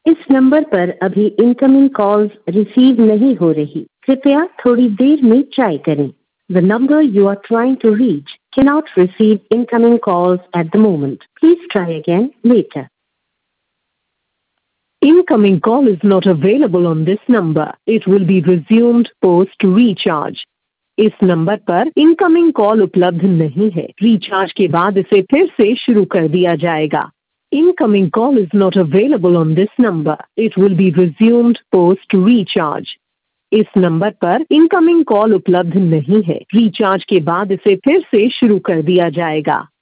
इस नंबर पर अभी इनकमिंग कॉल्स रिसीव नहीं हो रही, कृपया थोड़ी देर में ट्राई करें। The number you are trying to reach cannot receive incoming calls at the moment. Please try again later. Incoming call is not available on this number. It will be resumed post recharge. इस number पर incoming call उपलब्ध नहीं है। Recharge के बाद इसे फिर से शुरू कर दिया जाएगा। Incoming call is not available on this number. It will be resumed post recharge. इस नंबर पर इनकमिंग कॉल उपलब्ध नहीं है। रिचार्ज के बाद इसे फिर से शुरू कर दिया जाएगा।